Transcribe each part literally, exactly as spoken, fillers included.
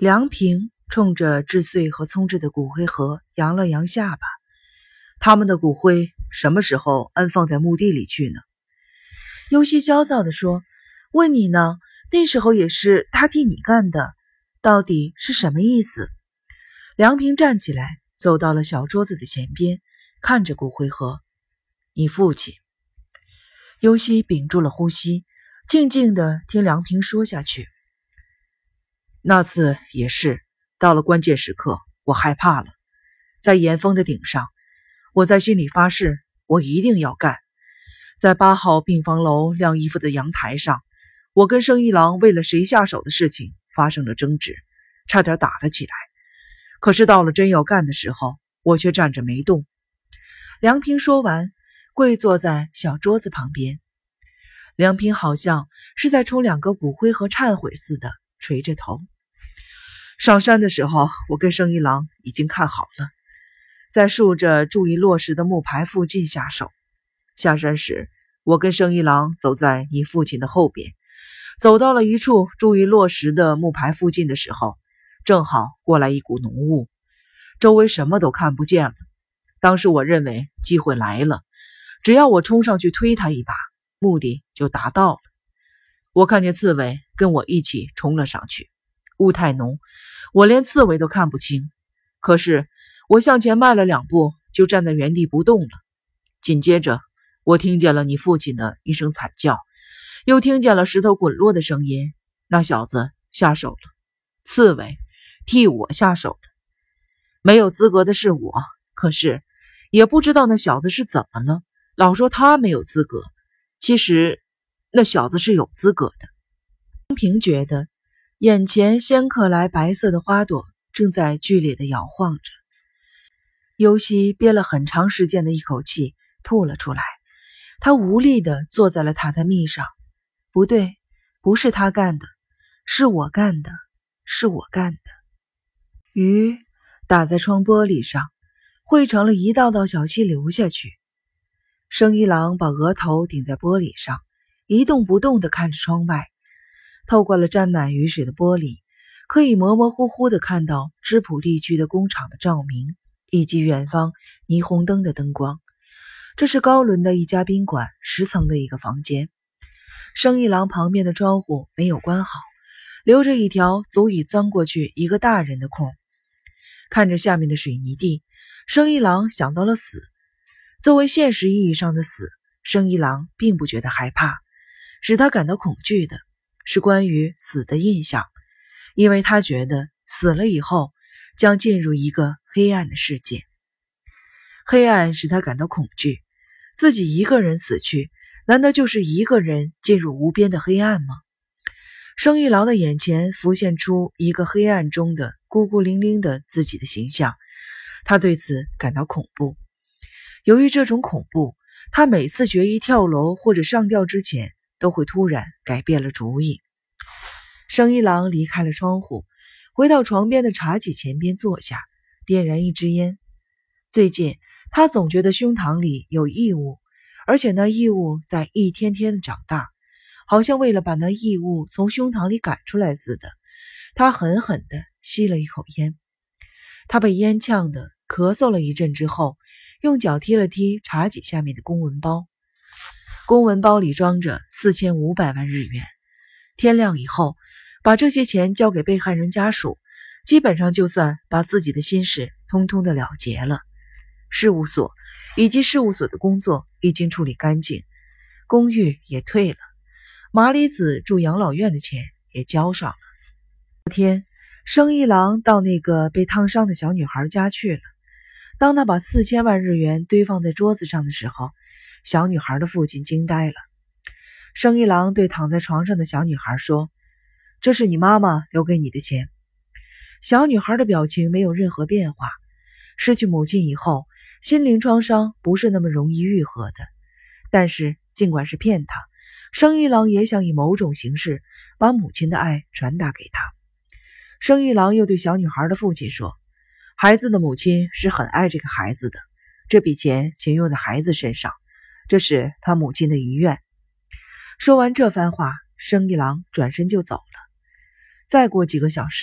梁平冲着志穗和聪志的骨灰盒扬了扬下巴，他们的骨灰什么时候安放在墓地里去呢？ 尤西焦躁地说，问你呢，那时候也是他替你干的，到底是什么意思？ 梁平站起来，走到了小桌子的前边，看着骨灰盒。你父亲。尤西屏住了呼吸，静静地听梁平说下去。那次也是，到了关键时刻，我害怕了。在岩峰的顶上，我在心里发誓，我一定要干。在八号病房楼晾衣服的阳台上，我跟生一郎为了谁下手的事情发生了争执，差点打了起来。可是到了真要干的时候，我却站着没动。梁平说完，跪坐在小桌子旁边。梁平好像是在冲两个骨灰盒忏悔似的，垂着头。上山的时候，我跟生一郎已经看好了，在竖着注意落实的木牌附近下手。下山时，我跟生一郎走在你父亲的后边，走到了一处注意落实的木牌附近的时候，正好过来一股浓雾，周围什么都看不见了。当时我认为机会来了，只要我冲上去推他一把，目的就达到了。我看见刺猬跟我一起冲了上去，雾太浓，我连刺猬都看不清。可是我向前迈了两步，就站在原地不动了。紧接着我听见了你父亲的一声惨叫，又听见了石头滚落的声音。那小子下手了，刺猬替我下手了。没有资格的是我，可是也不知道那小子是怎么了，老说他没有资格，其实那小子是有资格的。张平觉得眼前掀刻来白色的花朵正在剧烈地摇晃着。尤西憋了很长时间的一口气吐了出来，他无力地坐在了榻榻米上。不对，不是他干的，是我干的，是我干的。雨打在窗玻璃上，汇成了一道道小溪流下去。生一郎把额头顶在玻璃上，一动不动地看着窗外。透过了沾满雨水的玻璃，可以模模糊糊地看到芝浦地区的工厂的照明，以及远方霓虹灯的灯光。这是高伦的一家宾馆十层的一个房间。生一郎旁边的窗户没有关好，留着一条足以钻过去一个大人的空。看着下面的水泥地，生一郎想到了死。作为现实意义上的死，生一郎并不觉得害怕，使他感到恐惧的是关于死的印象，因为他觉得死了以后将进入一个黑暗的世界。黑暗使他感到恐惧，自己一个人死去，难道就是一个人进入无边的黑暗吗？生一郎的眼前浮现出一个黑暗中的孤孤零零的自己的形象，他对此感到恐怖。由于这种恐怖，他每次决意跳楼或者上吊之前，都会突然改变了主意。生一郎离开了窗户，回到床边的茶几前边坐下，点燃一支烟。最近他总觉得胸膛里有异物，而且那异物在一天天的长大，好像为了把那异物从胸膛里赶出来似的。他狠狠地吸了一口烟，他被烟呛得咳嗽了一阵之后，用脚踢了踢茶几下面的公文包。公文包里装着四千五百万日元，天亮以后把这些钱交给被害人家属，基本上就算把自己的心事通通的了结了。事务所以及事务所的工作已经处理干净，公寓也退了，麻里子住养老院的钱也交上了。昨天生一郎到那个被烫伤的小女孩家去了。当他把四千万日元堆放在桌子上的时候，小女孩的父亲惊呆了。生一郎对躺在床上的小女孩说，这是你妈妈留给你的钱。小女孩的表情没有任何变化，失去母亲以后，心灵创伤不是那么容易愈合的。但是尽管是骗她，生一郎也想以某种形式把母亲的爱传达给她。生一郎又对小女孩的父亲说，孩子的母亲是很爱这个孩子的，这笔钱请用在孩子身上，这是他母亲的遗愿。说完这番话，生一郎转身就走了。再过几个小时，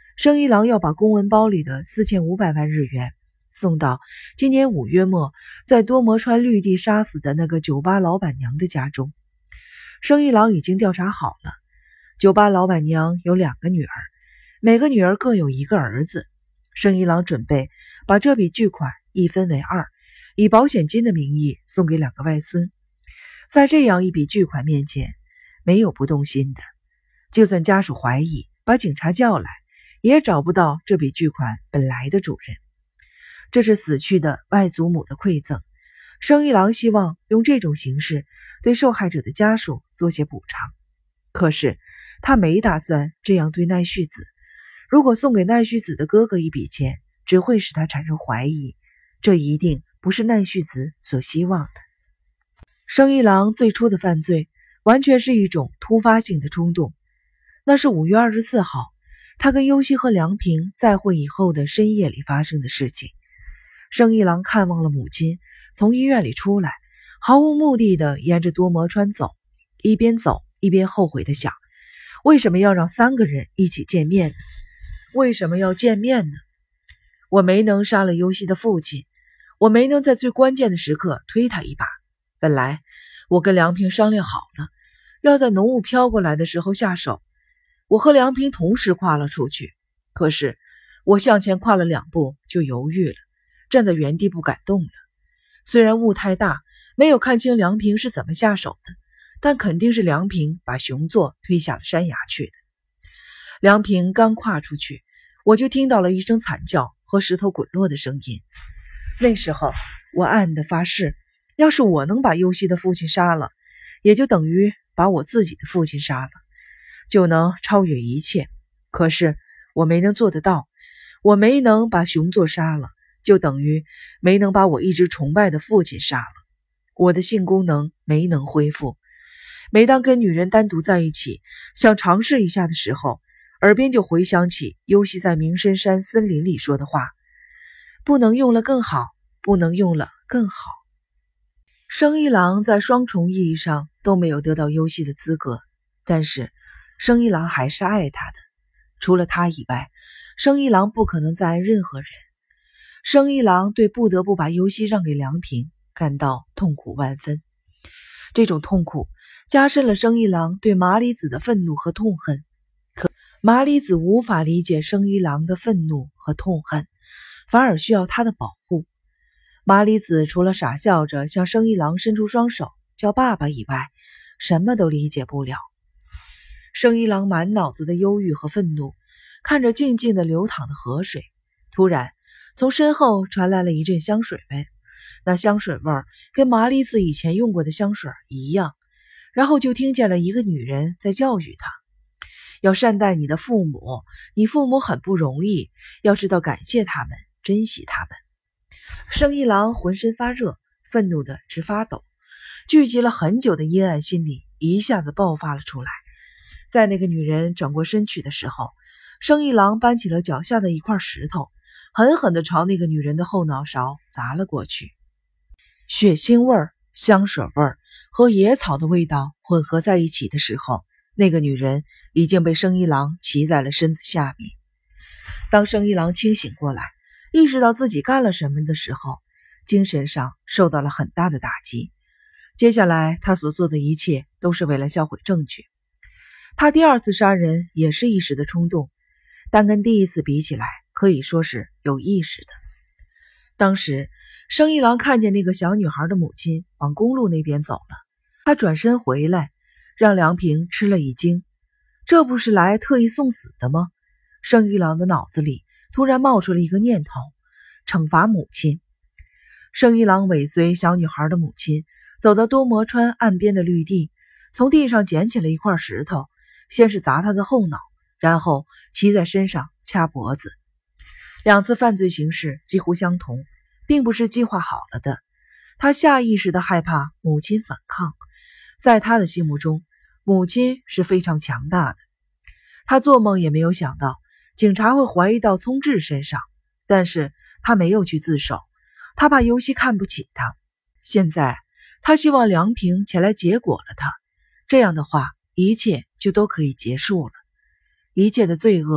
生一郎要把公文包里的四千五百万日元送到今年五月末在多摩川绿地杀死的那个酒吧老板娘的家中。生一郎已经调查好了，酒吧老板娘有两个女儿，每个女儿各有一个儿子。生一郎准备把这笔巨款一分为二，以保险金的名义送给两个外孙。在这样一笔巨款面前，没有不动心的。就算家属怀疑，把警察叫来，也找不到这笔巨款本来的主人。这是死去的外祖母的馈赠，生一郎希望用这种形式对受害者的家属做些补偿。可是他没打算这样对奈绪子，如果送给奈绪子的哥哥一笔钱，只会使他产生怀疑，这一定不是奈绪子所希望的。生一郎最初的犯罪完全是一种突发性的冲动。那是五月二十四号，他跟优希和梁平再会以后的深夜里发生的事情。生一郎看望了母亲，从医院里出来，毫无目的的沿着多摩川走，一边走一边后悔的想，为什么要让三个人一起见面呢？为什么要见面呢？我没能杀了优希的父亲，我没能在最关键的时刻推他一把。本来我跟梁平商量好了，要在浓雾飘过来的时候下手。我和梁平同时跨了出去，可是我向前跨了两步就犹豫了，站在原地不敢动了。虽然雾太大，没有看清梁平是怎么下手的，但肯定是梁平把熊座推下了山崖去的。梁平刚跨出去，我就听到了一声惨叫和石头滚落的声音。那时候我暗暗地发誓，要是我能把优希的父亲杀了，也就等于把我自己的父亲杀了，就能超越一切。可是我没能做得到，我没能把熊座杀了，就等于没能把我一直崇拜的父亲杀了。我的性功能没能恢复。每当跟女人单独在一起，想尝试一下的时候，耳边就回想起优希在明深山森林里说的话：不能用了更好，不能用了更好。生一郎在双重意义上都没有得到优希的资格，但是生一郎还是爱他的。除了他以外，生一郎不可能再爱任何人。生一郎对不得不把优希让给梁平感到痛苦万分。这种痛苦加深了生一郎对麻里子的愤怒和痛恨。可麻里子无法理解生一郎的愤怒和痛恨，反而需要他的保护。麻里子除了傻笑着向生一郎伸出双手叫爸爸以外，什么都理解不了。生一郎满脑子的忧郁和愤怒，看着静静的流淌的河水，突然从身后传来了一阵香水味，那香水味儿跟麻里子以前用过的香水一样。然后就听见了一个女人在教育他，要善待你的父母，你父母很不容易，要知道感谢他们，珍惜他们。生一郎浑身发热，愤怒的直发抖，聚集了很久的阴暗心理一下子爆发了出来。在那个女人转过身去的时候，生一郎搬起了脚下的一块石头，狠狠地朝那个女人的后脑勺砸了过去。血腥味儿、香水味儿和野草的味道混合在一起的时候，那个女人已经被生一郎骑在了身子下面。当生一郎清醒过来，意识到自己干了什么的时候，精神上受到了很大的打击。接下来他所做的一切都是为了销毁证据。他第二次杀人也是一时的冲动，但跟第一次比起来，可以说是有意识的。当时生一郎看见那个小女孩的母亲往公路那边走了，他转身回来，让梁平吃了一惊。这不是来特意送死的吗？生一郎的脑子里突然冒出了一个念头：惩罚母亲。生一郎尾随小女孩的母亲走到多摩川岸边的绿地，从地上捡起了一块石头，先是砸她的后脑，然后骑在身上掐脖子。两次犯罪形式几乎相同，并不是计划好了的。他下意识地害怕母亲反抗，在他的心目中，母亲是非常强大的。他做梦也没有想到警察会怀疑到聪智身上，但是他没有去自首，他怕尤西看不起他。现在他希望梁平前来结果了他，这样的话一切就都可以结束了。一切的罪恶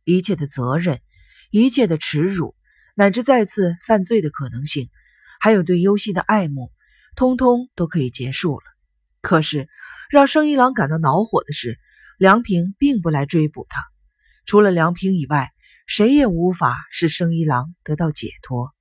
一切的责任，一切的耻辱，乃至再次犯罪的可能性，还有对优希的爱慕，通通都可以结束了。可是让生一郎感到恼火的是，梁平并不来追捕他，除了梁平以外，谁也无法使生一郎得到解脱。